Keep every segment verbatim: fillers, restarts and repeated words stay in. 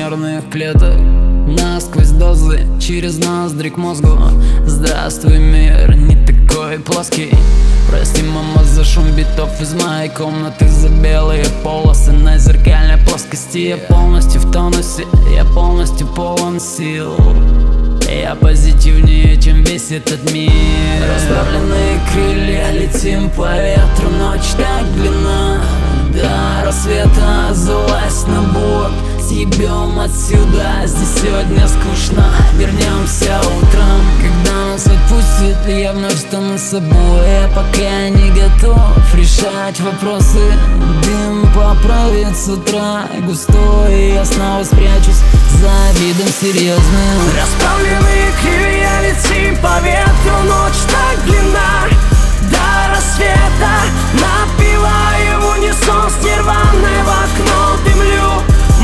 нервных клеток, насквозь дозы, через ноздри к мозгу. Здравствуй, мир, не такой плоский. Прости, мама, за шум битов из моей комнаты, за белые полосы на зеркальной плоскости. Я полностью в тонусе, я полностью полон сил. Я позитивнее, чем весь этот мир. Расправленные крылья, летим по ветру. Ночь так длинна, до рассвета залазь на борт. Съебем отсюда, здесь сегодня скучно. Вернемся утром, когда нас отпустят, я вновь стану собой. Я пока не готов решать вопросы. Дым поправит с утра густой, я снова спрячусь за видом серьезным. Расправленные крылья, летим по ветру. Ночь так длинна, до рассвета. Напиваю в унисон с нирваной, в окно дымлю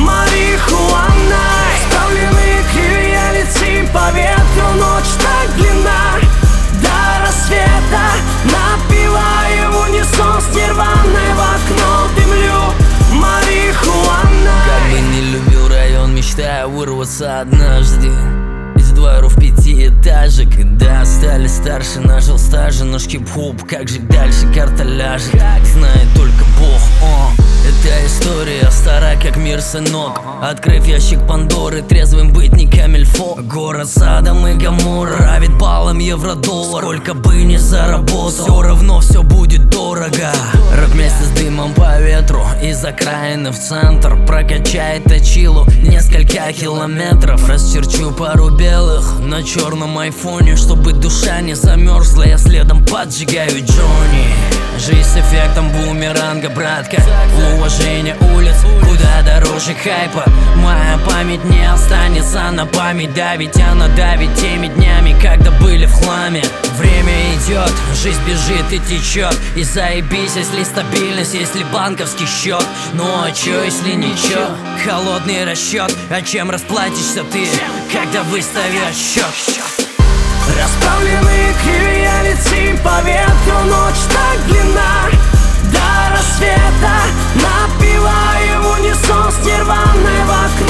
марихуаной. Расправленные крылья, летим по ветру. Ночь так длинна, до рассвета. Напиваю в унисон с нирваной, в окно дымлю марихуаной. Как бы не любил район, мечтаю вырваться однажды из дворов пятиэтажек. Когда стали старше, нажил стажа, наш хип-хоп, как же дальше карта ляжет, знает только Бог. О, эта история стара, как мир, сынок. Открыв ящик Пандоры, трезвым быть не камильфо. Город Содом и Гоморра правит баллом евро-доллар. Сколько бы ни заработал, все равно все будет дорого. Рэп вместе с дымом по ветру, из окраины в центр. Прокачает точилу несколько километров. Расчерчу пару белых на черном айфоне, чтобы душа не замерзла. Я следом поджигаю Джонни. Жизнь с эффектом бумеранга, братка. В уважение улиц куда дороже хайпа. Моя память не останется на память. Давить она давит теми днями, когда были в хламе. Время идет, жизнь бежит и течет. И заебись, если стабильность, если банковский счет. Ну а чё, если ничего? Холодный расчет, а чем расплатишься ты, когда выставишь счет? Расправленные крылья, летим по ветру. Ночь так длинна, до рассвета. Напиваю в унисон с нирваной, в окно